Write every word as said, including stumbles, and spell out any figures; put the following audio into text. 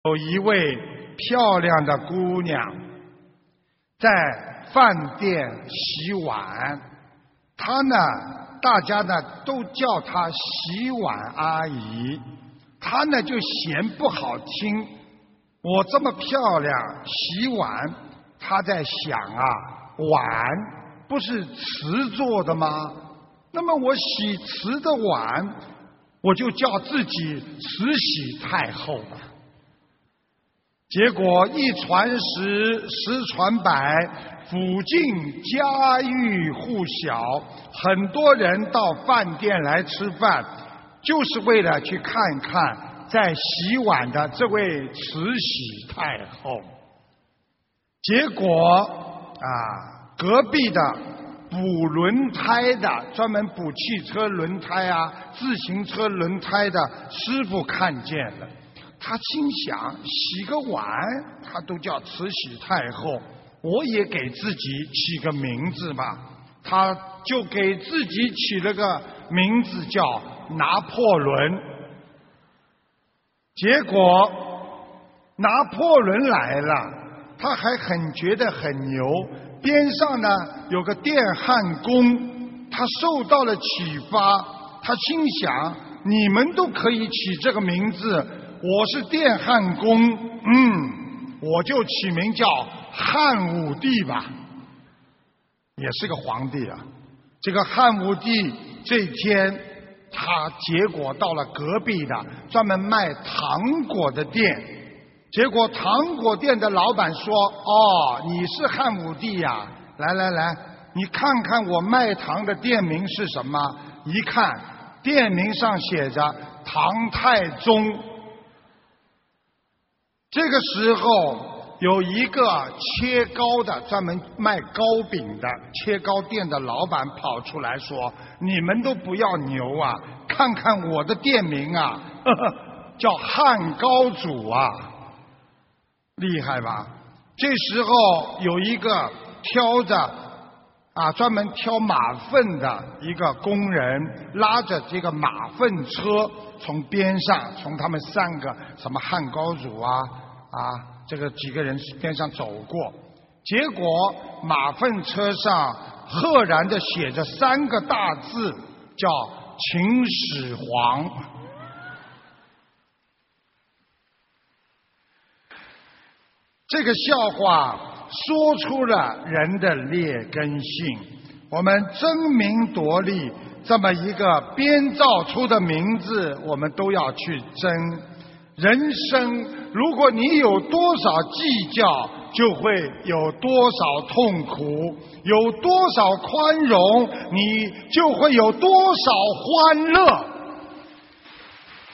有一位漂亮的姑娘在饭店洗碗，她呢，大家呢都叫她洗碗阿姨，她呢就嫌不好听。我这么漂亮，洗碗，她在想啊，碗不是瓷做的吗？那么我洗瓷的碗，我就叫自己慈禧太后吧。结果一传十，十传百，附近家喻户晓，很多人到饭店来吃饭，就是为了去看看在洗碗的这位慈禧太后。结果啊，隔壁的补轮胎的，专门补汽车轮胎啊、自行车轮胎的师傅看见了，他心想，洗个碗他都叫慈禧太后，我也给自己起个名字吧。他就给自己起了个名字叫拿破仑。结果拿破仑来了，他还很觉得很牛，边上呢有个电焊工，他受到了启发，他心想，你们都可以起这个名字，我是电焊工，嗯，我就起名叫汉武帝吧。也是个皇帝啊。这个汉武帝这天，他结果到了隔壁的专门卖糖果的店，结果糖果店的老板说，哦，你是汉武帝呀，来来来，你看看我卖糖的店名是什么。一看店名上写着唐太宗。这个时候有一个切糕的，专门卖糕饼的切糕店的老板跑出来说，你们都不要牛啊，看看我的店名啊，呵呵，叫汉高祖啊，厉害吧。这时候有一个挑着啊专门挑马粪的一个工人，拉着这个马粪车从边上，从他们三个什么汉高祖啊啊这个几个人边上走过，结果马粪车上赫然的写着三个大字，叫秦始皇。这个笑话说出了人的劣根性，我们争名夺利，这么一个编造出的名字，我们都要去争。人生，如果你有多少计较，就会有多少痛苦；有多少宽容，你就会有多少欢乐。